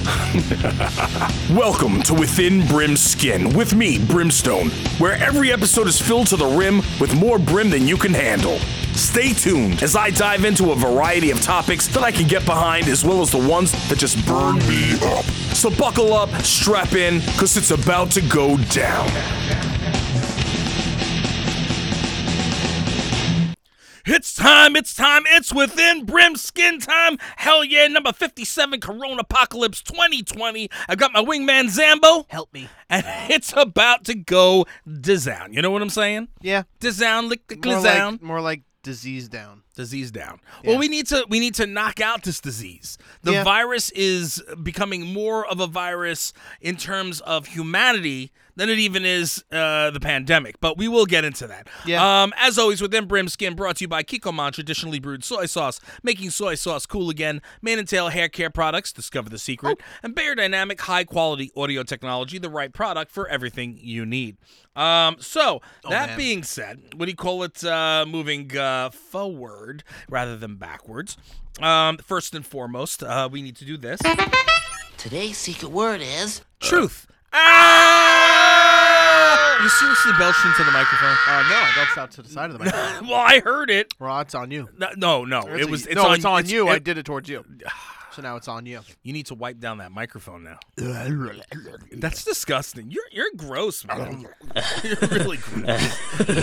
Welcome to Within Brim's Skin with me, Brimstone, where every episode is filled to the rim with more brim than you can handle. Stay tuned as I dive into a variety of topics that I can get behind, as well as the ones that just burn me up. So buckle up, strap in, because it's about to go down. It's time, it's Within Brim's Skin time. Hell yeah, number 57, Corona Apocalypse 2020. I've got my wingman Zambo. Help me. And it's about to go down. You know what I'm saying? Yeah. Down, lick the More down. like, more like disease down. Disease down. Yeah. Well, we need to knock out this disease. The virus is becoming more of a virus in terms of humanity than it even is the pandemic. But we will get into that. Yeah. As always, Within Brim Skin, brought to you by Kikkoman traditionally brewed soy sauce, making soy sauce cool again. Mane and Tail hair care products, discover the secret, and Bayer Dynamic high quality audio technology, the right product for everything you need. Being said, what do you call it? Moving forward rather than backwards. First and foremost, we need to do this. Today's secret word is... Truth. You seriously belched into the microphone? No, I belched out to the side of the microphone. Well, I heard it. Well, it's on you. No. It's on you. I did it towards you. So now it's on you. You need to wipe down that microphone now. That's disgusting. You're gross, man. You're really gross.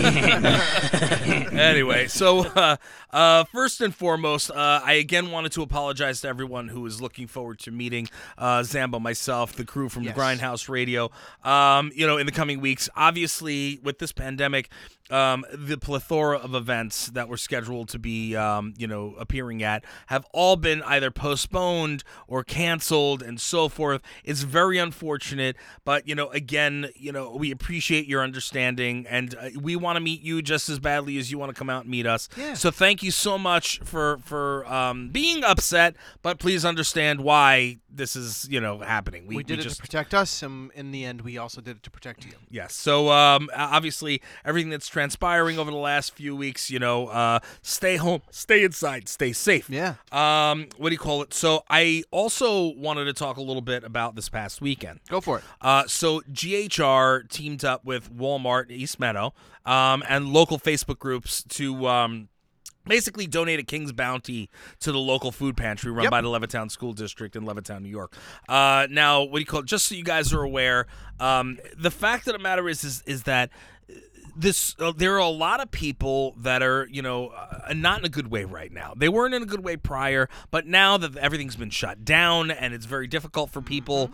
Anyway, so first and foremost, I again wanted to apologize to everyone who is looking forward to meeting Zambo, myself, the crew from the Grindhouse Radio. In the coming weeks, obviously with this pandemic, the plethora of events that were scheduled to be, appearing at have all been either postponed or canceled and so forth. It's very unfortunate, but, again, we appreciate your understanding, and we want to meet you just as badly as you want to come out and meet us. Yeah. So thank you so much for being upset, but please understand why this is, happening. We did it to protect us, and in the end, we also did it to protect you. Yes. So, obviously, everything that's transpiring over the last few weeks, stay home, stay inside, stay safe. Yeah. What do you call it? So, I also wanted to talk a little bit about this past weekend. Go for it. So, GHR teamed up with Walmart East Meadow and local Facebook groups to basically donate a King's Bounty to the local food pantry run by the Levittown School District in Levittown, New York. Now, what do you call it? Just so you guys are aware, the fact of the matter is that there are a lot of people that are, not in a good way right now. They weren't in a good way prior, but now that everything's been shut down and it's very difficult for people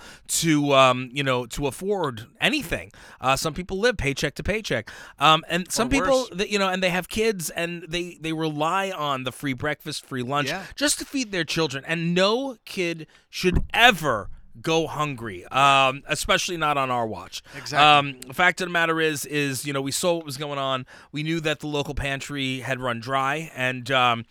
to afford anything. Some people live paycheck to paycheck, and some people that and they have kids and they rely on the free breakfast, free lunch just to feed their children. And no kid should ever go hungry, especially not on our watch. Exactly. The fact of the matter is we saw what was going on. We knew that the local pantry had run dry, and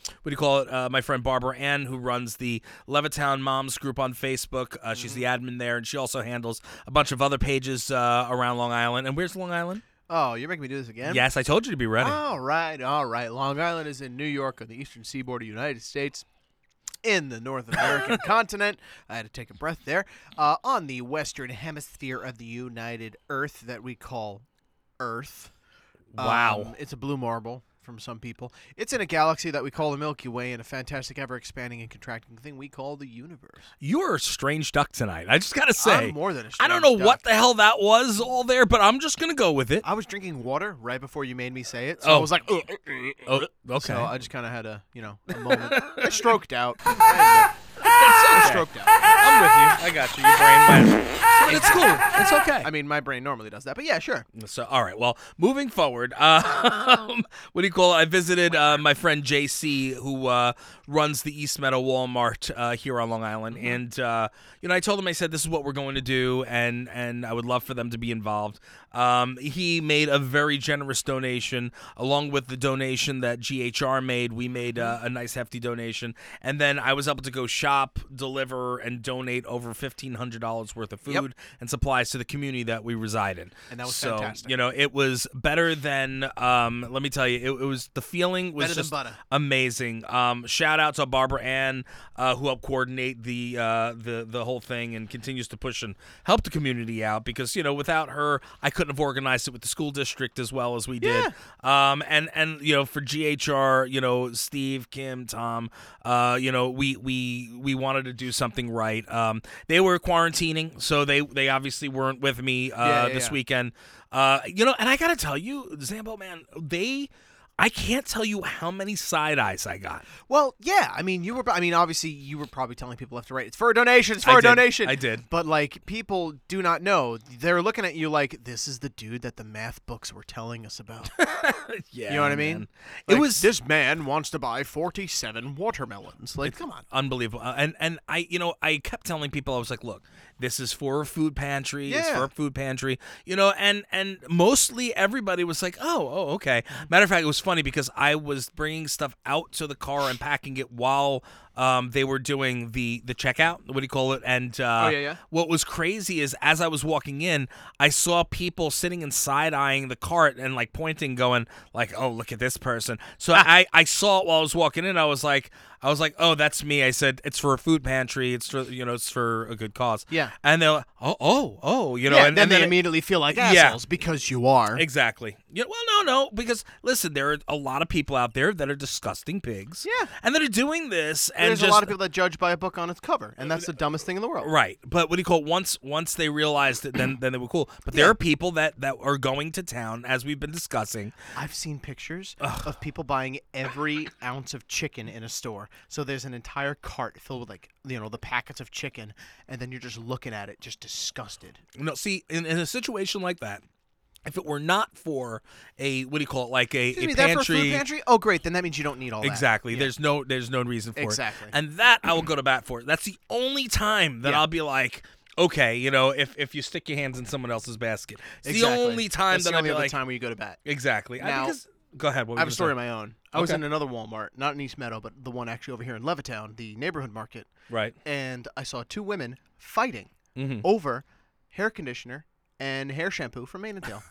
my friend Barbara Ann, who runs the Levittown Moms group on Facebook, she's the admin there, and she also handles a bunch of other pages around Long Island. And where's Long Island? Oh, you're making me do this again? Yes, I told you to be ready. All right. Long Island is in New York on the eastern seaboard of the United States. In the North American continent. I had to take a breath there. On the western hemisphere of the United Earth that we call Earth. Wow. It's a blue marble from some people. It's in a galaxy that we call the Milky Way and a fantastic ever-expanding and contracting thing we call the universe. You're a strange duck tonight. I just got to say. I'm more than a strange I don't know duck. what the hell that was all there, but I'm just going to go with it. I was drinking water right before you made me say it, so I was like, okay. So I just kind of had a moment. I stroked out. Stroked out. I'm with you. I got you. Your brain went. But it's cool. It's okay. I mean, my brain normally does that, but yeah, sure. So, all right. Well, moving forward, what do you call it? I visited my friend JC, who runs the East Meadow Walmart here on Long Island, and I told him, I said, this is what we're going to do, and I would love for them to be involved. He made a very generous donation, along with the donation that GHR made. We made a nice hefty donation, and then I was able to go shop, deliver, and donate over $1,500 worth of food and supplies to the community that we reside in. And that was so, fantastic. You know, it was better than. Let me tell you, it was the feeling was Better than just butter. amazing. Shout out to Barbara Ann, who helped coordinate the whole thing and continues to push and help the community out, because you know, without her, I couldn't have organized it with the school district as well as we did. And you know, for GHR, you know, Steve, Kim, Tom, you know, we wanted to do something right. They were quarantining, so they obviously weren't with me this weekend. You know, and I gotta tell you, Zambo, man, I can't tell you how many side eyes I got. Well, yeah. I mean, obviously, you were probably telling people left to right, it's for a donation. It's for a donation. I did. But like, people do not know. They're looking at you like, this is the dude that the math books were telling us about. Yeah, you know what I mean? man. Like, It was this man wants to buy 47 watermelons. Like, come on. unbelievable. And I kept telling people, I was like, look, this is for a food pantry. It's Yeah. for a food pantry. You know, and mostly everybody was like, oh, okay. Matter of fact, it was funny because I was bringing stuff out to the car and packing it while they were doing the checkout. What do you call it? And what was crazy is, as I was walking in, I saw people sitting and side eyeing the cart and like pointing, going like, "Oh, look at this person." So I saw it while I was walking in. I was like, "Oh, that's me." I said, "It's for a food pantry. It's for, you know, it's for a good cause." Yeah. And they're like, "Oh," you know. Yeah, and then they they immediately feel like Yeah. assholes because you are. Exactly. Yeah. Well, no, because listen, there are a lot of people out there that are disgusting pigs. Yeah. And that are doing this, and There's just a lot of people that judge by a book on its cover, and that's the dumbest thing in the world. right. But what do you call it? Once they realized it, then they were cool. But there are people that are going to town, as we've been discussing. I've seen pictures of people buying every ounce of chicken in a store. So there's an entire cart filled with, like, you know, the packets of chicken, and then you're just looking at it, just disgusted. No, see, in a situation like that, if it were not for a, what do you call it, like a Excuse me, that for a pantry. food pantry? Oh, great. Then that means you don't need all that. Exactly. Yeah. There's no reason for Exactly. it. And that I will go to bat for. That's the only time that Yeah. I'll be like, okay, you know, if you stick your hands in someone else's basket. It's Exactly. the only time That's that the I'll only be other like, time where you go to bat. exactly. Now, Because, go ahead. What were I have you a story of gonna my own. I was Okay. in another Walmart, not in East Meadow, but the one actually over here in Levittown, the neighborhood market, say? Right. and I saw two women fighting Mhm. over hair conditioner and hair shampoo from Mane and Tail.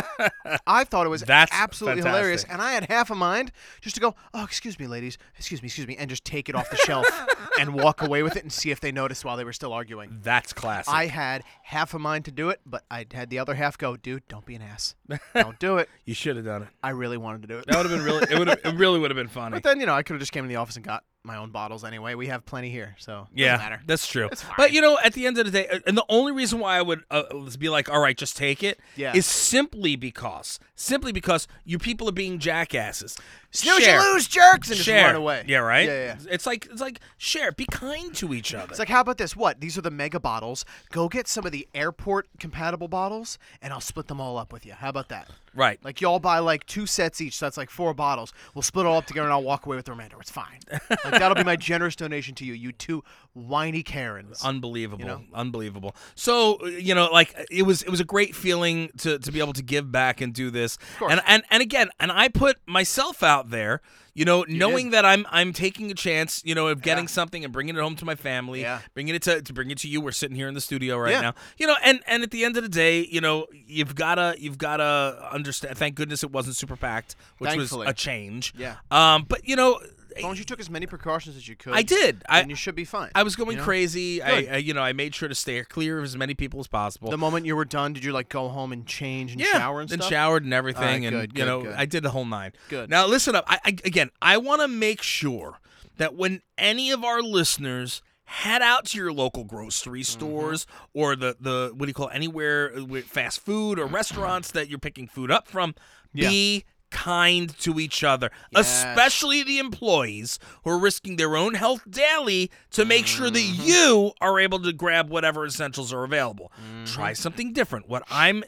I thought it was That's absolutely fantastic. hilarious, and I had half a mind just to go, "Oh, excuse me, ladies, excuse me," and just take it off the shelf and walk away with it and see if they noticed while they were still arguing. That's classic. I had half a mind to do it, but I had the other half go, "Dude, don't be an ass. Don't do it." You should have done it. I really wanted to do it. That would have been really. It really would have been funny. But then, you know, I could have just came in the office and got my own bottles anyway. We have plenty here, so it Yeah, doesn't matter. that's true. It's fine. But you know, at the end of the day, and the only reason why I would be like, all right, just take it, Yeah. is simply because you people are being jackasses. Snooze, Share. you lose, jerks, and just Share. run away. Yeah, right. Yeah. It's like share. Be kind to each other. It's like, how about this? What? These are the mega bottles. Go get some of the airport compatible bottles, and I'll split them all up with you. How about that? right. Like, y'all buy like 2 sets each, so that's like 4 bottles. We'll split it all up together, and I'll walk away with the remainder. It's fine. Like, that'll be my generous donation to you, you two whiny Karens. Unbelievable, You know? unbelievable. So you know, like it was a great feeling to be able to give back and do this. course. And again, I put myself out there. You know, knowing that I'm taking a chance, you know, of getting something and bringing it home to my family, Yeah. bringing it to bring it to you. We're sitting here in the studio right Yeah. now. You know, and at the end of the day, you know, you've gotta understand. Thank goodness it wasn't super packed, which Thankfully. was a change. Yeah. But you know, As long as you took as many precautions as you could, I did. then you should be fine. I was going you know? crazy. Good. I made sure to stay clear of as many people as possible. The moment you were done, did you like go home and change and shower and then stuff? showered and everything, All right, and good, good. I did the whole 9. Good. Now listen up. I want to make sure that when any of our listeners head out to your local grocery stores or the what do you call it, anywhere with fast food or restaurants that you're picking food up from, be kind to each other, especially the employees who are risking their own health daily to make sure that you are able to grab whatever essentials are available. Try something different. What I'm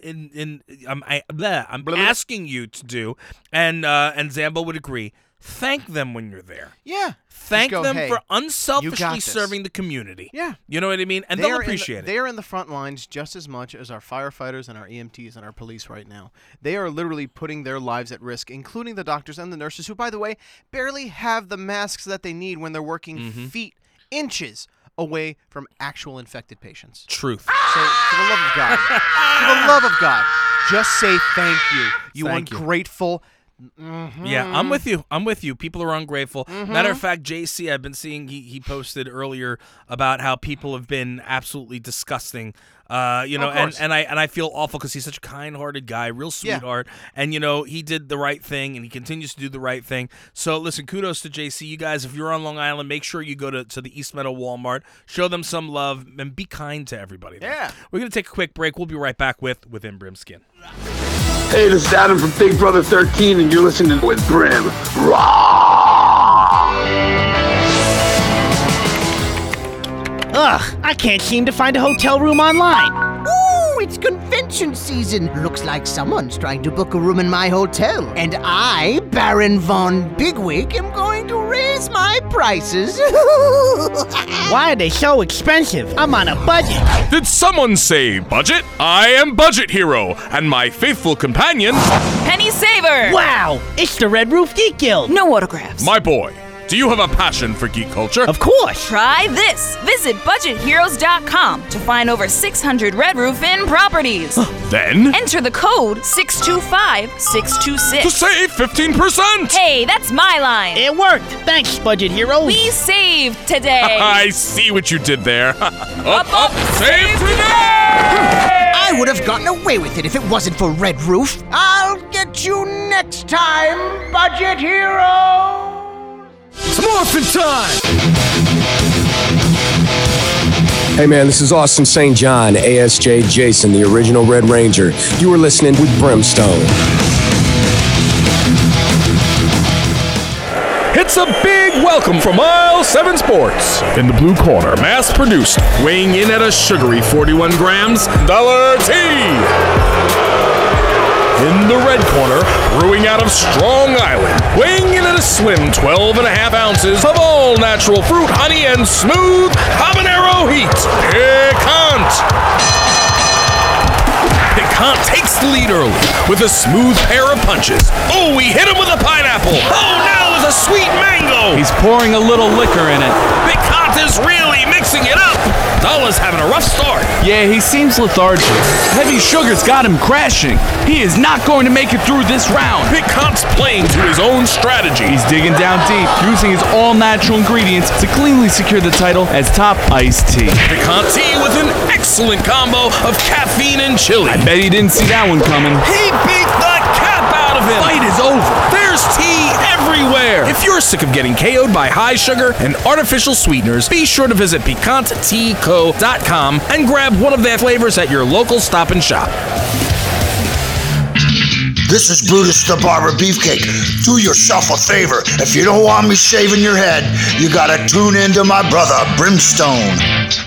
asking you to do, and Zambo would agree, thank them when you're there. Yeah. Thank Just go, them "Hey, for you unselfishly got this." serving the community. Yeah. You know what I mean? And they'll appreciate it. They are in the front lines just as much as our firefighters and our EMTs and our police right now. They are literally putting their lives at risk, including the doctors and the nurses who, by the way, barely have the masks that they need when they're working feet, inches away from actual infected patients. Truth. So, for the love of God, just say thank you. You Thank you. ungrateful. Yeah, I'm with you. People are ungrateful. Matter of fact, JC, I've been seeing he posted earlier about how people have been absolutely disgusting. And I feel awful because he's such a kind-hearted guy, real sweetheart, and he did the right thing and he continues to do the right thing. So listen, kudos to JC. You guys, if you're on Long Island, make sure you go to the East Meadow Walmart, show them some love, and be kind to everybody there. Yeah. We're gonna take a quick break. We'll be right back with Within Brimskin. Hey, this is Adam from Big Brother 13, and you're listening to With Brim. Ugh, I can't seem to find a hotel room online. Ooh, it's convention season. Looks like someone's trying to book a room in my hotel. And I, Baron Von Bigwig, am going to raise my prices. Why are they so expensive? I'm on a budget. Did someone say budget? I am Budget Hero, and my faithful companion, Penny Saver! Wow, it's the Red Roof Geek Guild. No autographs. my boy. Do you have a passion for geek culture? Of course. Try this. Visit budgetheroes.com to find over 600 Red Roof Inn properties. Then, Enter the code to 625-626. save 15%! Hey, that's my line. It worked. Thanks, Budget Heroes. We saved today. I see what you did there. up, save today! I would have gotten away with it if it wasn't for Red Roof. I'll get you next time, Budget Hero! It's morphin' time! Hey man, this is Austin St. John, ASJ Jason, the original Red Ranger. You are listening with Brimstone. It's a big welcome from Aisle 7 Sports. In the blue corner, mass-produced, weighing in at a sugary 41 grams, Dollar T. In the red corner, brewing out of Strong Island, weighing in at a slim 12 and a half ounces of all natural fruit, honey, and smooth habanero heat. Picant! Picant takes the lead early with a smooth pair of punches. Oh, he hit him with a pineapple. Oh, now with a sweet mango. He's pouring a little liquor in it. Picant is really mixing it up. Dulla's having a rough start. Yeah, he seems lethargic. Heavy sugar's got him crashing. He is not going to make it through this round. Picant's playing to his own strategy. He's digging down deep, using his all-natural ingredients to cleanly secure the title as top iced tea. Picant tea with an excellent combo of caffeine and chili. I bet he didn't see that one coming. He beat the cap out of him. Fight is over. There's tea everywhere. If you're sick of getting KO'd by high sugar and artificial sweeteners, be sure to visit PicantTeaCo.com and grab one of their flavors at your local Stop and Shop. This is Brutus the Barber Beefcake. Do yourself a favor. If you don't want me shaving your head, you gotta tune into my brother, Brimstone.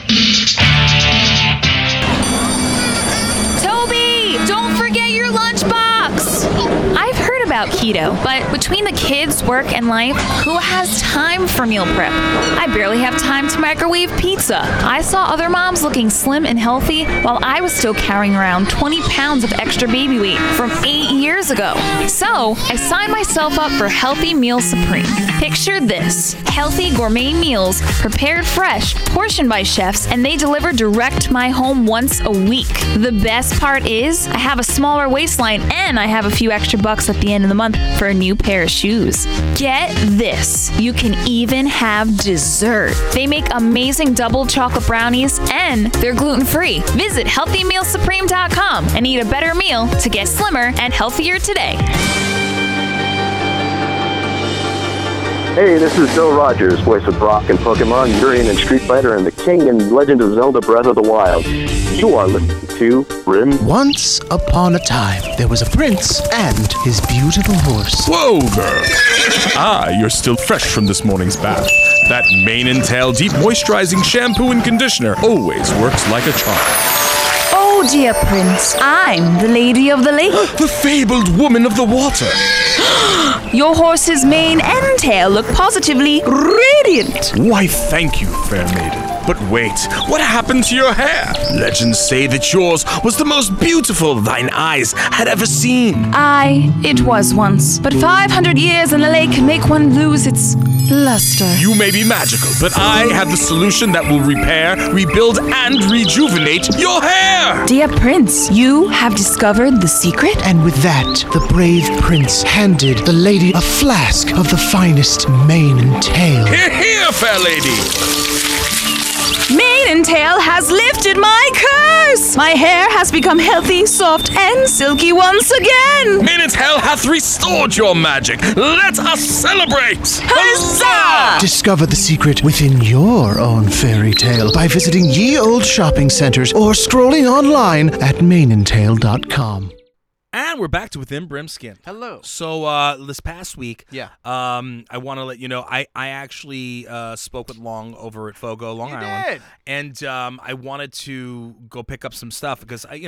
Toby, don't forget your lunchbox. I've heard about keto, but between the kids, work, and life, who has time for meal prep? I barely have time to microwave pizza. I saw other moms looking slim and healthy while I was still carrying around 20 pounds of extra baby weight from 8 years ago. So I signed myself up for Healthy Meal Supreme. Picture this: healthy gourmet meals prepared fresh, portioned by chefs, and they deliver direct to my home once a week. The best part is I have a smaller waistline and I have a few extra bucks at the end of the month for a new pair of shoes. Get this, you can even have dessert. They make amazing double chocolate brownies and they're gluten-free. Visit healthymealsupreme.com and eat a better meal to get slimmer and healthier today. Hey, this is Bill Rogers, voice of Brock in Pokemon, Urian and Street Fighter, and the King and Legend of Zelda Breath of the Wild. You are listening to Brim. Once upon a time, there was a prince and his beautiful horse. Whoa, girl. You're still fresh from this morning's bath. That mane and tail deep moisturizing shampoo and conditioner always works like a charm. Oh, dear Prince, I'm the Lady of the Lake. The fabled woman of the water. Your horse's mane and tail look positively radiant. Why, thank you, fair maiden. But wait, what happened to your hair? Legends say that yours was the most beautiful thine eyes had ever seen. It was once, but 500 years in the lake can make one lose its luster. You may be magical, but I have the solution that will repair, rebuild, and rejuvenate your hair! Dear Prince, you have discovered the secret? And with that, the brave prince handed the lady a flask of the finest mane and tail. Here, here, fair lady! Mane and Tail has lifted my curse! My hair has become healthy, soft, and silky once again! Mane and Tail hath restored your magic! Let us celebrate! Huzzah! Discover the secret within your own fairy tale by visiting ye old shopping centers or scrolling online at maneandtail.com. And we're back to Within Brimskin. Hello. So this past week, Yeah. I want to let you know I actually spoke with Long over at Fogo, Long Island, and I wanted to go pick up some stuff because I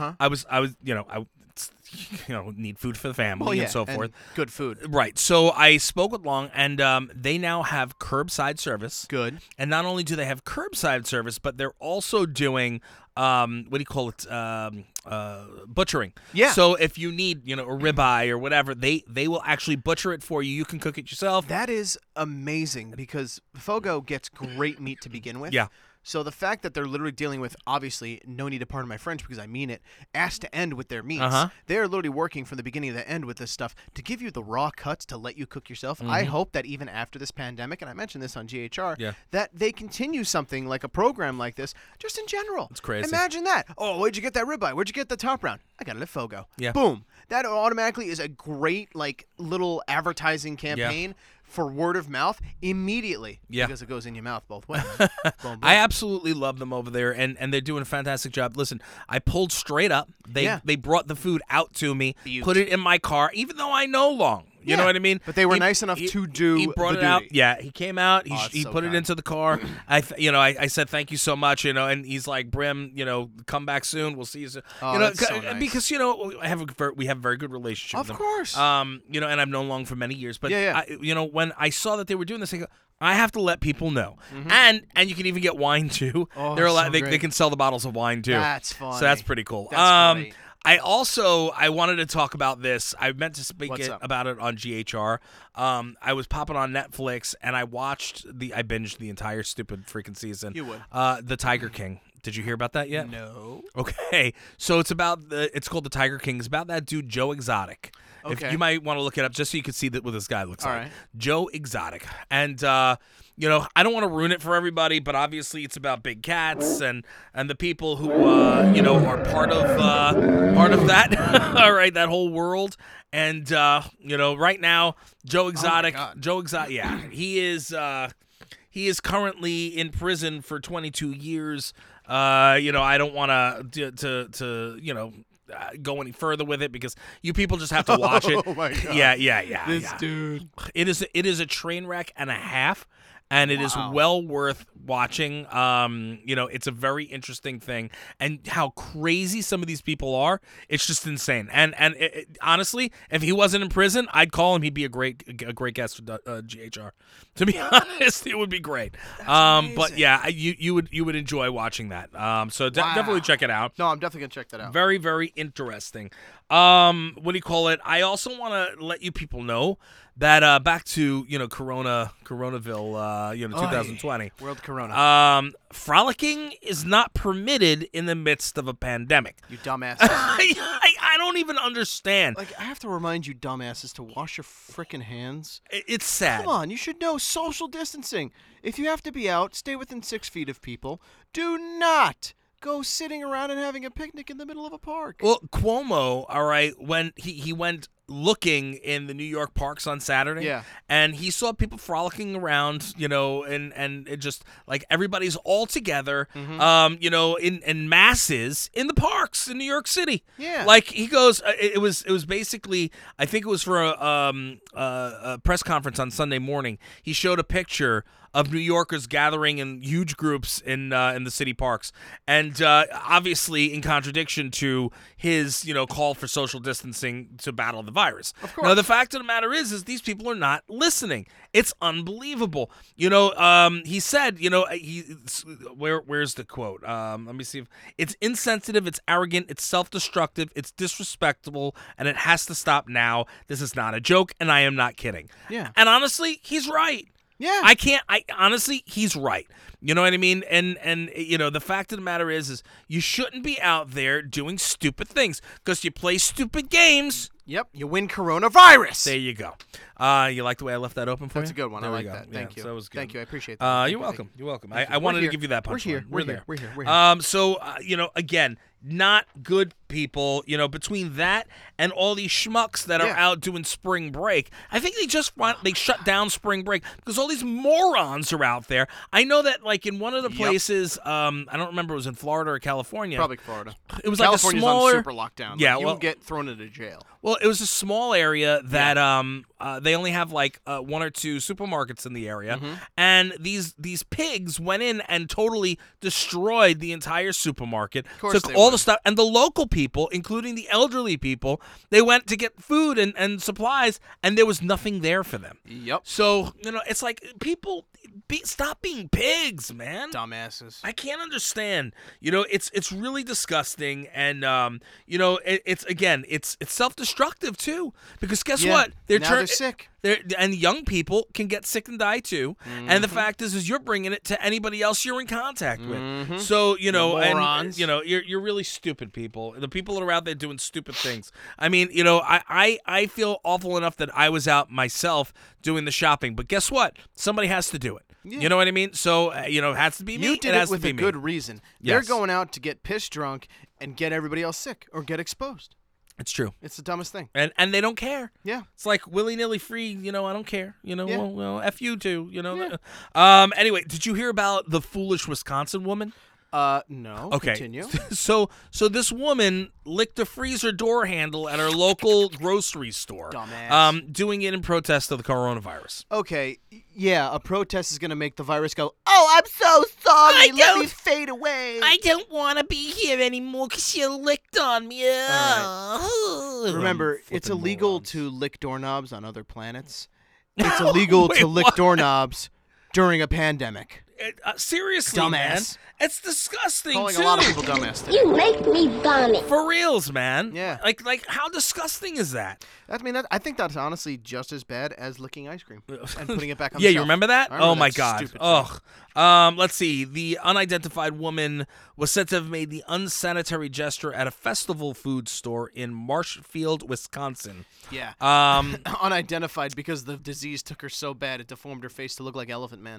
need food for the family and so forth. Good food. Right. So I spoke with Long, and they now have curbside service. Good. And not only do they have curbside service, but they're also doing what do you call it? Butchering. Yeah. So if you need, a ribeye or whatever, they will actually butcher it for you. You can cook it yourself. That is amazing because Fogo gets great meat to begin with. Yeah. So the fact that they're literally dealing with, obviously, no need to pardon my French because I mean it, ass to end with their meats. They're literally working from the beginning to the end with this stuff to give you the raw cuts to let you cook yourself. I hope that even after this pandemic, and I mentioned this on GHR, that they continue something like a program like this just in general. It's crazy. Imagine that. Oh, where'd you get that ribeye? Where'd you get the top round? I got it at Fogo. Yeah. Boom. That automatically is a great little advertising campaign for word of mouth immediately. Yeah. Because it goes in your mouth both ways. Boom, boom. I absolutely love them over there, and they're doing a fantastic job. Listen, I pulled straight up. They brought the food out to me, put it in my car, even though I know Long. You know what I mean? But they were nice enough to do He brought the it out. duty. Yeah, he came out. He so put it kind. into the car. I said thank you so much. And he's like, Brim, come back soon. We'll see you soon. Oh, that's so nice. Because we have a very good relationship. Of with them. course. And I've known Long for many years. But Yeah. when I saw that they were doing this, I go, I have to let people know. And you can even get wine too. Oh, They're so they great. can sell the bottles of wine too. That's funny. So that's pretty cool. That's great. I wanted to talk about this. I meant to speak What's up? about it on GHR. I was popping on Netflix and I binged the entire stupid freaking season. You would. The Tiger King. Did you hear about that yet? No. Okay. So it's called The Tiger King. It's about that dude Joe Exotic. Okay. If you might want to look it up just so you can see what this guy looks All like. right. Joe Exotic. And I don't want to ruin it for everybody, but obviously it's about big cats and the people who are part of that. All right, that whole world. And right now Joe Exotic, yeah, he is currently in prison for 22 years. I don't want to go any further with it because you people just have to watch it. Oh my God. Yeah. This dude. It is a train wreck and a half, and it is well worth watching. It's a very interesting thing, and how crazy some of these people are. It's just insane. And honestly, if he wasn't in prison, I'd call him. He'd be a great guest for GHR. To be honest, it would be great. But yeah, you would enjoy watching that. So definitely check it out. No, I'm definitely gonna check that out. Very, very interesting. What do you call it? I also want to let you people know that back to Coronaville, 2020. World Corona. Frolicking is not permitted in the midst of a pandemic. You dumbasses. I don't even understand. I have to remind you dumbasses to wash your frickin' hands. It's sad. Come on, you should know social distancing. If you have to be out, stay within 6 feet of people. Do not go sitting around and having a picnic in the middle of a park. Well, Cuomo, all right, when he went looking in the New York parks on Saturday, and he saw people frolicking around, and it just like everybody's all together, in masses in the parks in New York City. Yeah. Like he goes, it was basically, I think it was for a press conference on Sunday morning. He showed a picture of New Yorkers gathering in huge groups in the city parks, and obviously in contradiction to his call for social distancing to battle the virus. Of course. Now the fact of the matter is these people are not listening. It's unbelievable. He said, where's the quote? Let me see. It's insensitive. It's arrogant. It's self-destructive. It's disrespectful, and it has to stop now. This is not a joke, and I am not kidding. Yeah. And honestly, he's right. Yeah. I honestly, he's right. You know what I mean? And the fact of the matter is you shouldn't be out there doing stupid things because you play stupid games. Yep, you win coronavirus. There you go. You like the way I left that open for That's you? a good one. There I we like go. that. Thank you. So that was good. Thank you. I appreciate that. You're welcome. You're welcome. Thank you. I wanted We're to here. give you that We're punchline. here. We're there. We're here. So again, not good people. Between that and all these schmucks that are out doing spring break, I think they shut down spring break because all these morons are out there. I know that like in one of the places, I don't remember if it was in Florida or California. Probably Florida. It was California's like a smaller on super lockdown. Yeah, you'll get thrown into jail. Well, it was a small area that they only have like 1 or 2 supermarkets in the area, and these pigs went in and totally destroyed the entire supermarket. Took all the stuff, and the local people, including the elderly people, they went to get food and supplies, and there was nothing there for them. Yep. So it's like people stop being pigs, man. Dumbasses. I can't understand. It's really disgusting, and it's self-destructive too. Because guess what? They're sick. And young people can get sick and die too. And the fact is you're bringing it to anybody else you're in contact with. So morons. you're really stupid people. The people that are out there doing stupid things. I mean, I feel awful enough that I was out myself doing the shopping, but guess what? Somebody has to do it. Yeah. You know what I mean? So it has to be me. You did it with a good reason. Yes. They're going out to get pissed drunk and get everybody else sick or get exposed. It's true. It's the dumbest thing. And they don't care. Yeah. It's like willy-nilly free, I don't care. Yeah. Well, F you too, Yeah. Anyway, did you hear about the foolish Wisconsin woman? No. Okay. Continue. So this woman licked a freezer door handle at her local grocery store. Dumbass. Doing it in protest of the coronavirus. Okay. Yeah, a protest is going to make the virus go, "Oh, I'm so sorry. Let me fade away. I don't want to be here anymore because you licked on me." Right. Remember, it's illegal to lick doorknobs on other planets. It's illegal to lick doorknobs during a pandemic. Seriously, dumbass. Man. It's disgusting, Calling too. a lot of people dumbass today. You make me vomit. For reals, man. Yeah. Like how disgusting is that? I think that's honestly just as bad as licking ice cream and putting it back on Yeah, the you shelf. remember that? I remember Oh, my that God. stupid Ugh. Let's see. The unidentified woman was said to have made the unsanitary gesture at a festival food store in Marshfield, Wisconsin. Yeah. Unidentified because the disease took her so bad it deformed her face to look like Elephant Man.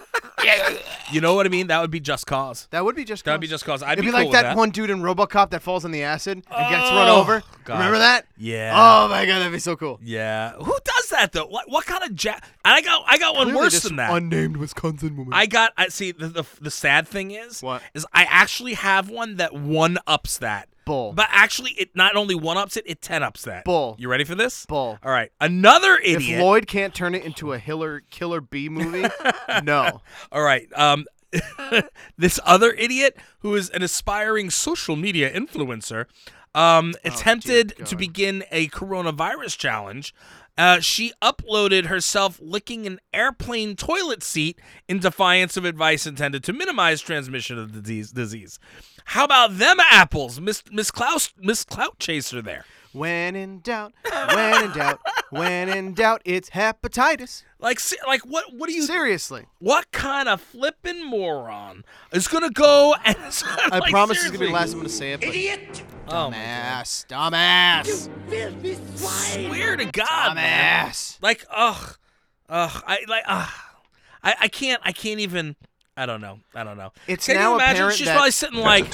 You know what I mean? That would be just cause. That would be just cause. That would be just cause. I'd It'd be be cool like with that one dude in RoboCop that falls in the acid and gets run Oh, over. God. Remember that? Yeah. Oh my God, that'd be so cool. Yeah. Who does that though? What kind of I got one Clearly worse this than that. Unnamed Wisconsin woman. I see. The sad thing is I actually have one that one ups that. Bull. But actually, it not only one ups it 10 ups that. Bull. You ready for this? Bull. All right. Another idiot. If Lloyd can't turn it into a Killer Bee movie, no. All right. This other idiot who is an aspiring social media influencer attempted to begin a coronavirus challenge. She uploaded herself licking an airplane toilet seat in defiance of advice intended to minimize transmission of the disease. How about them apples, Miss Clout Chaser there? When in doubt, when in doubt, it's hepatitis. Like what do you seriously? What kind of flippin' moron is gonna go and? I promise it's gonna be the last I'm gonna say it. But idiot! Dumbass, dumbass. Swear to God, man. Like, I can't even. I don't know. It's Can now you imagine? apparent She's that probably sitting like.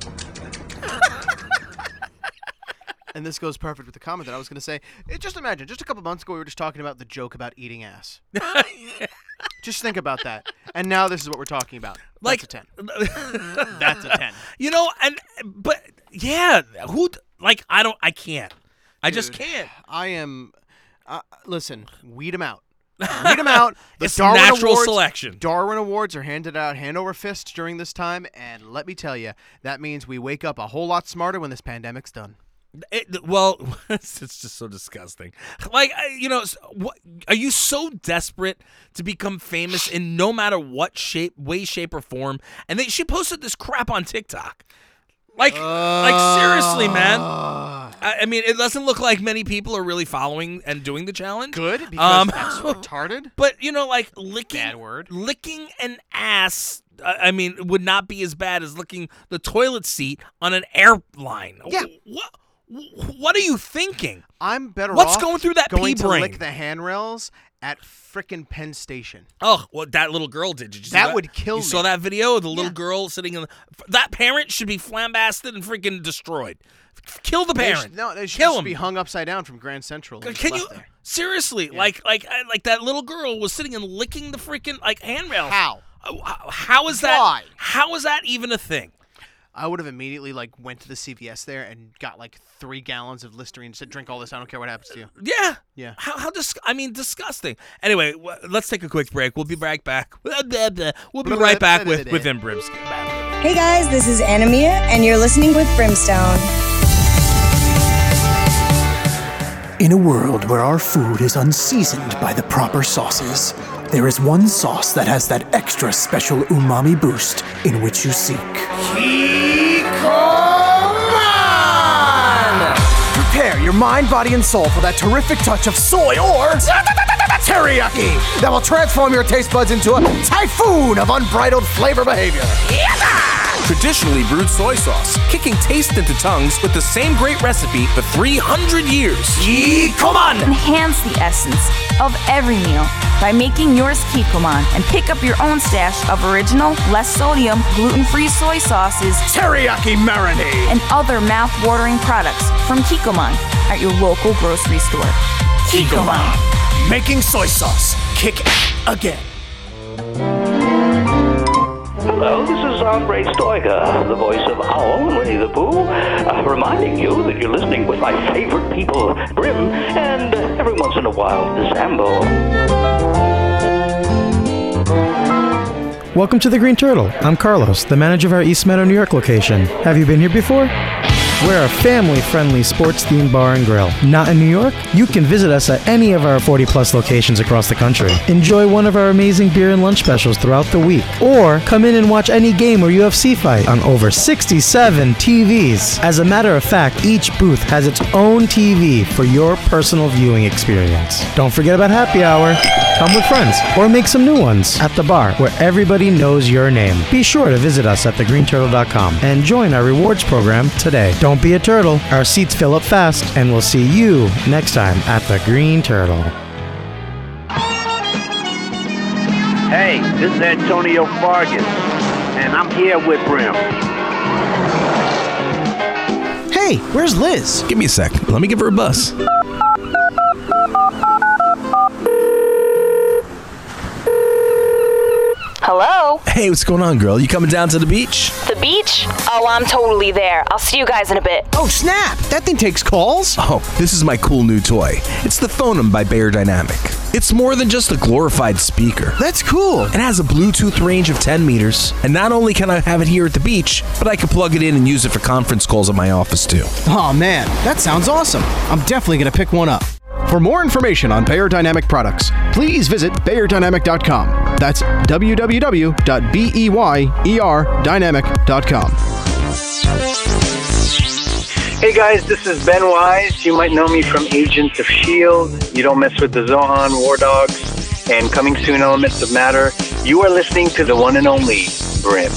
And this goes perfect with the comment that I was going to say. Just imagine, just a couple months ago, we were just talking about the joke about eating ass. Just think about that. And now this is what we're talking about. That's a 10. That's a 10. But yeah, I can't. I just can't. I am, listen, weed them out. Weed them out. The It's Darwin natural Awards, selection. Darwin Awards are handed out hand over fist during this time. And let me tell you, that means we wake up a whole lot smarter when this pandemic's done. Well, it's just so disgusting. Like, are you so desperate to become famous in no matter what way, shape, or form? And she posted this crap on TikTok. Like seriously, man. I mean, it doesn't look like many people are really following and doing the challenge. Good, because that's retarded. But, like licking... Bad word. Licking an ass, I mean, would not be as bad as licking the toilet seat on an airline. Yeah. What are you thinking? I'm better What's off going through that going pea to brain? lick the handrails at frickin' Penn Station. Oh, what that little girl did. Did you see that? That would kill me. You saw that video of the little girl sitting in that parent should be flambasted and freaking destroyed. Kill the parent. They should Kill just him. be hung upside down from Grand Central. Can you seriously? Yeah. Like that little girl was sitting and licking the freaking handrails. How? How is that? Why? How is that even a thing? I would have immediately went to the CVS there and got 3 gallons of Listerine and said, "Drink all this. I don't care what happens to you." Yeah. Yeah. How disgusting. Anyway, let's take a quick break. We'll be right back. We'll be right back with Brimstone. Hey guys, this is Anamia, and you're listening with Brimstone. In a world where our food is unseasoned by the proper sauces, there is one sauce that has that extra special umami boost in which you seek. Prepare your mind, body, and soul for that terrific touch of soy or teriyaki that will transform your taste buds into a typhoon of unbridled flavor behavior. Traditionally brewed soy sauce, kicking taste into tongues with the same great recipe for 300 years. Kikkoman! Enhance the essence of every meal by making yours Kikkoman and pick up your own stash of original, less sodium, gluten-free soy sauces, teriyaki marinade, and other mouth-watering products from Kikkoman at your local grocery store. Kikkoman. Making soy sauce kick again. Hello, this is Andre Stoiger, the voice of Owl and Winnie the Pooh, reminding you that you're listening with my favorite people, Brim, and every once in a while, Zambo. Welcome to the Green Turtle. I'm Carlos, the manager of our East Meadow, New York location. Have you been here before? We're a family-friendly sports-themed bar and grill. Not in New York? You can visit us at any of our 40-plus locations across the country. Enjoy one of our amazing beer and lunch specials throughout the week. Or come in and watch any game or UFC fight on over 67 TVs. As a matter of fact, each booth has its own TV for your personal viewing experience. Don't forget about happy hour. Come with friends or make some new ones at the bar where everybody knows your name. Be sure to visit us at thegreenturtle.com and join our rewards program today. Don't be a turtle. Our seats fill up fast, and we'll see you next time at the Green Turtle. Hey, this is Antonio Vargas, and I'm here with Brim. Hey, where's Liz? Give me a sec. Let me give her a buzz. Hello? Hey, what's going on, girl? You coming down to the beach? The beach? Oh, I'm totally there. I'll see you guys in a bit. Oh, snap! That thing takes calls? Oh, this is my cool new toy. It's the Phonem by Bayer Dynamic. It's more than just a glorified speaker. That's cool. It has a Bluetooth range of 10 meters, and not only can I have it here at the beach, but I can plug it in and use it for conference calls at my office, too. Oh, man, that sounds awesome. I'm definitely going to pick one up. For more information on Bayer Dynamic products, please visit BeyerDynamic.com. That's www.beyeerdynamic.com. Hey guys, this is Ben Wise. You might know me from Agents of S.H.I.E.L.D., You Don't Mess with the Zohan, War Dogs, and coming soon, Elements of Matter. You are listening to the one and only Brim.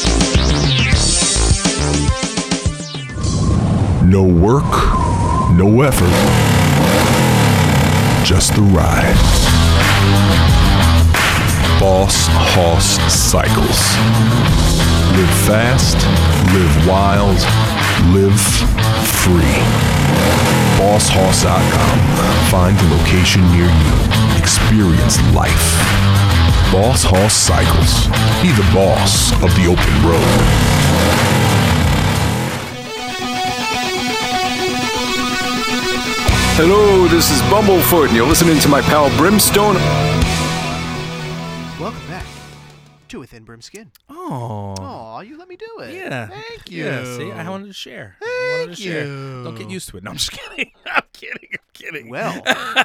No work, no effort. Just the ride. Boss Hoss Cycles. Live fast, live wild, live free. BossHoss.com. Find the location near you. Experience life. Boss Hoss Cycles. Be the boss of the open road. Hello, this is Bumblefoot, and you're listening to my pal Brimstone. Welcome back to Within Brimskin. Oh. Aw, you let me do it. Yeah. Thank you. Yeah, see, I wanted to share. wanted to share. you. Don't get used to it. No, I'm just kidding. I'm kidding. Well,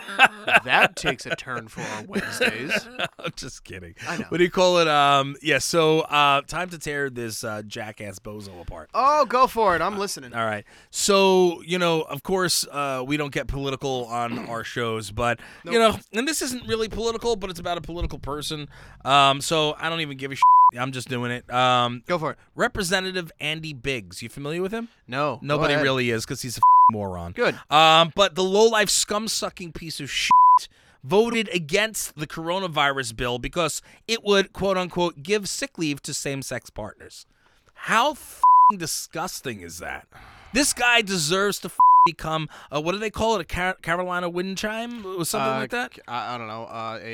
that takes a turn for our Wednesdays. I'm just kidding. I know. What do you call it? So time to tear this jackass bozo apart. Oh, go for it. I'm listening. All right. So, of course, we don't get political on our shows, but, and this isn't really political, but it's about a political person. So I don't even give a shit. I'm just doing it. Go for it. Representative Andy Biggs. You familiar with him? No. Nobody Go ahead. really is because he's a moron. Good. But the lowlife scum-sucking piece of shit voted against the coronavirus bill because it would, quote-unquote, give sick leave to same-sex partners. How disgusting is that? This guy deserves to become, what do they call it, a Carolina wind chime or something like that? I don't know.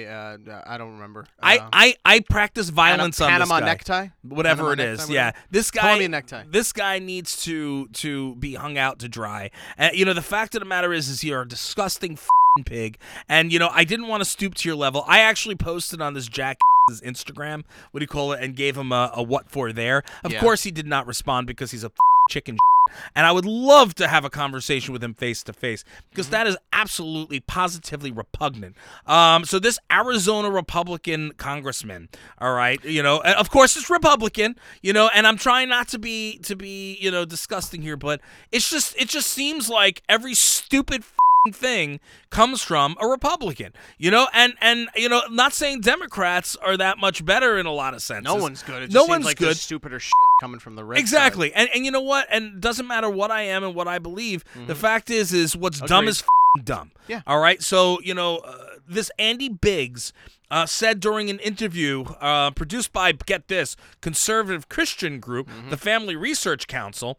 I don't remember. I practice violence on this Panama guy. necktie? Whatever Panama it is. necktie, Yeah. whatever. This guy, Columbia necktie. This guy needs to be hung out to dry. And, the fact of the matter is you're a disgusting pig. And, I didn't want to stoop to your level. I actually posted on this jackass's Instagram, what do you call it, and gave him a what for there. Of course he did not respond because he's a chicken. And I would love to have a conversation with him face to face because that is absolutely, positively repugnant. So this Arizona Republican congressman, all right, of course it's Republican, and I'm trying not to be disgusting here, but it just seems like every stupid thing comes from a Republican, and not saying Democrats are that much better in a lot of senses. No one's good. It just no seems one's like good. There's stupider shit coming from the red Exactly. side. And you know what? And it doesn't matter what I am and what I believe. The fact is what's dumb is dumb. Yeah. All right? So, this Andy Biggs said during an interview produced by, get this, conservative Christian group, the Family Research Council,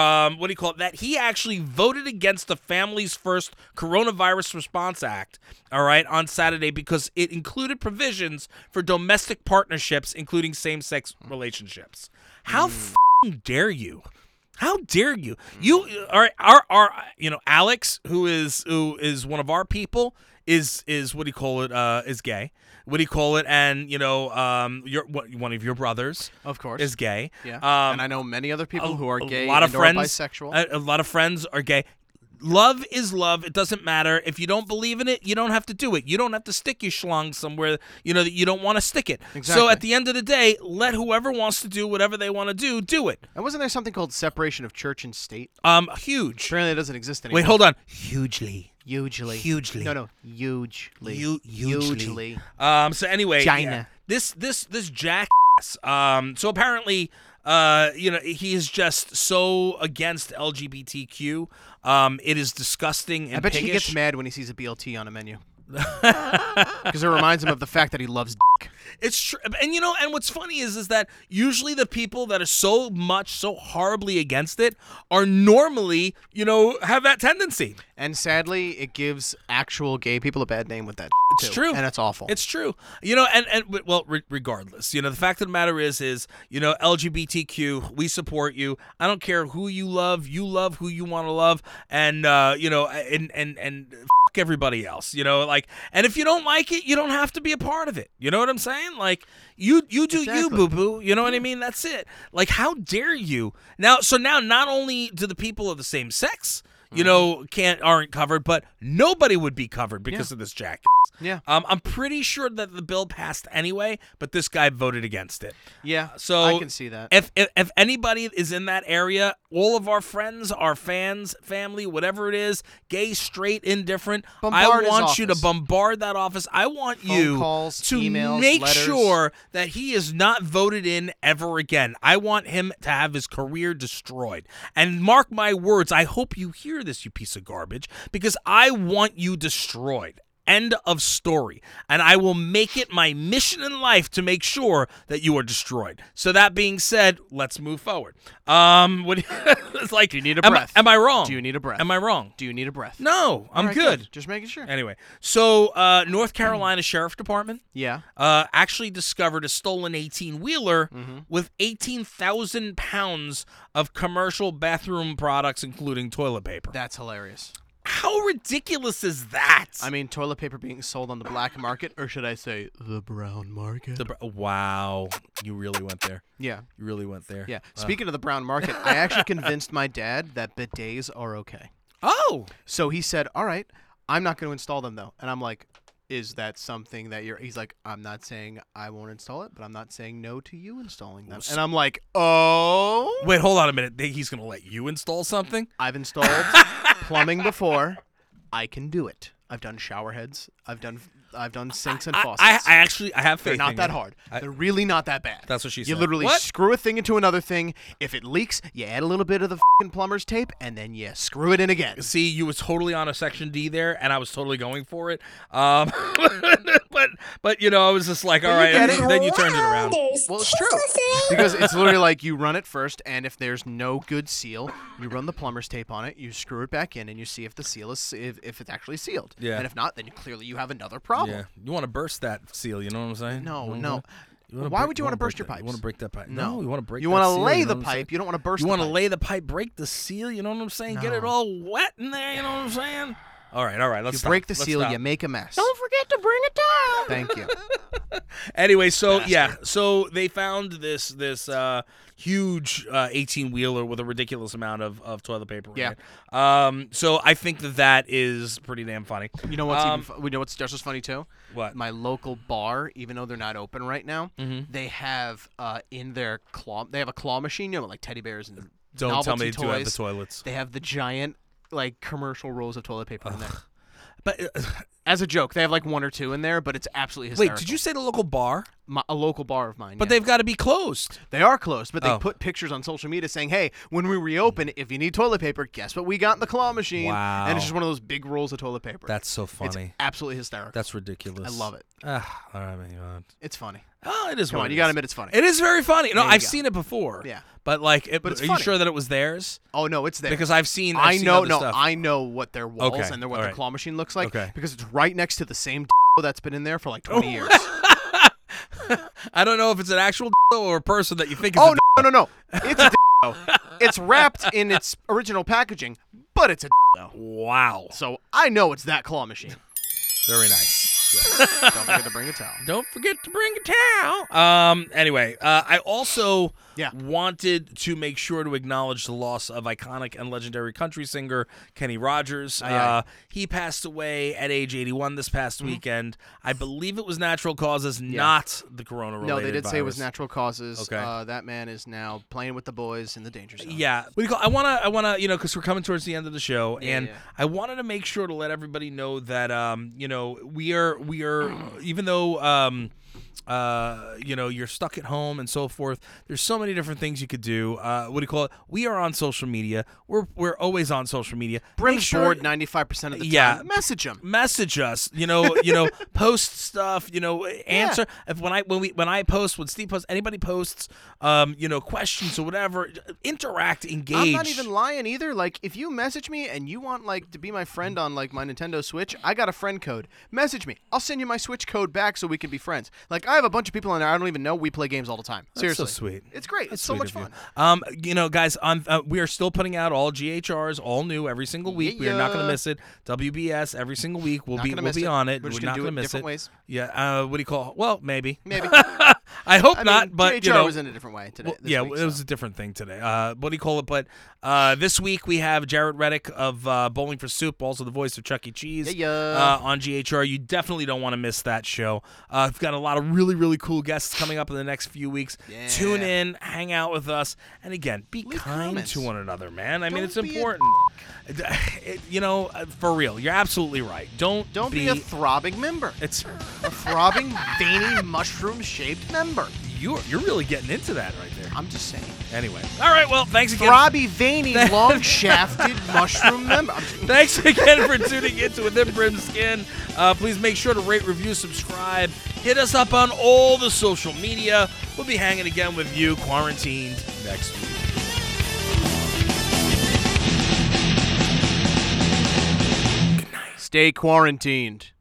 that he actually voted against the Families First Coronavirus Response Act, all right, on Saturday because it included provisions for domestic partnerships, including same-sex relationships. How dare you? How dare you? You are Alex, who is one of our people, is what do you call it? Is gay. What do you call it? And one of your brothers, of course, is gay. Yeah. And I know many other people who are gay. A lot of friends, or bisexual. A lot of friends are gay. Love is love. It doesn't matter. If you don't believe in it, you don't have to do it. You don't have to stick your schlong somewhere, that you don't want to stick it. Exactly. So at the end of the day, let whoever wants to do whatever they want to do it. And wasn't there something called separation of church and state? Huge. Apparently it doesn't exist anymore. Wait, hold on. Hugely. Hugely. No, hugely. Hugely. So anyway, China. Yeah, this jackass. So apparently, he is just so against LGBTQ. It is disgusting and I bet piggish. he gets mad when he sees a BLT on a menu. Because it reminds him of the fact that he loves dick. It's true. And and what's funny is that usually the people that are so horribly against it are normally, have that tendency. And sadly, it gives actual gay people a bad name with that It's too. true. And it's awful. It's true. Regardless, the fact of the matter is LGBTQ, we support you. I don't care who you love who you want to love, and and everybody else, and if you don't like it, you don't have to be a part of it. You know what I'm saying? Like, you do you, boo-boo. You know what I mean? That's it. Like, how dare you? Now not only do the people of the same sex, aren't covered, but nobody would be covered because of this jackass. Yeah. I'm pretty sure that the bill passed anyway, but this guy voted against it. Yeah. So I can see that. If anybody is in that area, all of our friends, our fans, family, whatever it is, gay, straight, indifferent, Bombard I his want you to office. bombard that office. I want you calls, to emails, make letters. sure that he is not voted in ever again. I want him to have his career destroyed. And mark my words, I hope you hear this, you piece of garbage, because I want you destroyed. End of story. And I will make it my mission in life to make sure that you are destroyed. So that being said, let's move forward. It's like, do you need a breath? Am I wrong? Do you need a breath? Am I wrong? Do you need a breath? No, I'm All right, good. Just making sure. Anyway, so North Carolina Sheriff Department actually discovered a stolen 18-wheeler with 18,000 pounds of commercial bathroom products, including toilet paper. That's hilarious. How ridiculous is that? I mean, toilet paper being sold on the black market, or should I say the brown market? Wow. You really went there. Yeah. You really went there. Yeah. Speaking of the brown market, I actually convinced my dad that bidets are okay. Oh. So he said, all right, I'm not going to install them, though. And I'm like, is that something that you're... He's like, I'm not saying I won't install it, but I'm not saying no to you installing them. And I'm like, oh. Wait, hold on a minute. He's going to let you install something? I've installed plumbing before. I can do it. I've done shower heads. I've done sinks and faucets. I actually have faith. They're not in that you. hard. They're really not that bad. That's what she said. You literally What? screw a thing into another thing. If it leaks, you add a little bit of the f***ing plumber's tape, and then you screw it in again. See, you was totally on a section D there, and I was totally going for it. But you know, I was just like, all right. And then you turned it around. Well, it's true. Because it's literally like you run it first, and if there's no good seal, you run the plumber's tape on it, you screw it back in, and you see if the seal is if it's actually sealed. Yeah. And if not, then clearly you have another problem. Yeah. You want to burst that seal, you know what I'm saying? No. Why would you want to burst your pipes? You want to break that pipe? No. You want to break. You want to lay the pipe. You don't want to burst. You want to lay the pipe, break the seal. You know what I'm saying? Get it all wet in there. You know what I'm saying? All right. Let's You stop. break the Let's seal, stop. you make a mess. Don't forget to bring it down. Thank you. Anyway, so so they found this huge 18-wheeler with a ridiculous amount of toilet paper. Yeah. In it. So I think that is pretty damn funny. You know what's we know what's just as funny too? What? My local bar, even though they're not open right now, they have in their claw. They have a claw machine, you know, like teddy bears and Don't tell me novelty they do have the toys. toilets. They have the giant like commercial rolls of toilet paper in there. But as a joke, they have like one or two in there, but it's absolutely hysterical. Wait, did you say the local bar? A local bar of mine. But yeah. they've got to be closed. They are closed, but they Oh. put pictures on social media saying, hey, when we reopen, if you need toilet paper, guess what we got in the claw machine? Wow. And it's just one of those big rolls of toilet paper. That's so funny. It's absolutely hysterical. That's ridiculous. I love it. All right, man. It's funny. Oh, it is. Come what on, it you got to is. admit it's funny. It is very funny. No, There you I've go. seen it before. Yeah. But like, But it's are you funny. sure that it was theirs? Oh no, it's there. Because I've seen. I know. other No, stuff. I know what their walls Okay, and what all their right. claw machine looks like. Okay. Because it's right next to the same that's been in there for like 20 years. I don't know if it's an actual or a person that you think is. Oh no! It's a It's wrapped in its original packaging, but it's a Wow. So I know it's that claw machine. Very nice. Yeah. Don't forget to bring a towel. Don't forget to bring a towel. Anyway, I also wanted to make sure to acknowledge the loss of iconic and legendary country singer Kenny Rogers. He passed away at age 81 this past weekend. I believe it was natural causes, not the corona-related No, they did say it was virus. natural causes. Okay. That man is now playing with the boys in the danger zone. Yeah. What do you call? I wanna, because we're coming towards the end of the show, and yeah. I wanted to make sure to let everybody know that, we are, even though, you're stuck at home and so forth. There's so many different things you could do. What do you call it? We are on social media. We're always on social media. Brim's bored 95% of the time. Yeah. Message him. Message us. Post stuff. Answer if when I post, when Steve posts, anybody posts, questions or whatever. Interact, engage. I'm not even lying either. Like, if you message me and you want to be my friend on my Nintendo Switch, I got a friend code. Message me. I'll send you my Switch code back so we can be friends. Like, I have a bunch of people in there I don't even know. We play games all the time. Seriously, That's so sweet. It's great. That's It's so sweet much of fun. you. Guys, we are still putting out all GHRs, all new every single week. We are not going to miss it. WBS every single week. We'll be on it. We're just not gonna do going to it miss different it. ways. Yeah. What do you call? Well, maybe. Maybe. I hope not. But GHR was in a different way today. It was a different thing today. What do you call it? But this week we have Jared Reddick of Bowling for Soup, also the voice of Chuck E. Cheese, on GHR. You definitely don't want to miss that show. We've got a lot of really, really cool guests coming up in the next few weeks. Yeah. Tune in, hang out with us, and again, be Leave kind comments. to one another, man. I mean, Don't it's be a important. For real, you're absolutely right. Don't be a throbbing member. It's a throbbing, veiny, mushroom-shaped member. You're really getting into that right there. I'm just saying. Anyway, all right. Well, thanks again. Throbby, veiny, long-shafted mushroom member. Thanks again for tuning in to Within Brim's Skin. Please make sure to rate, review, subscribe. Hit us up on all the social media. We'll be hanging again with you, quarantined, next week. Stay quarantined.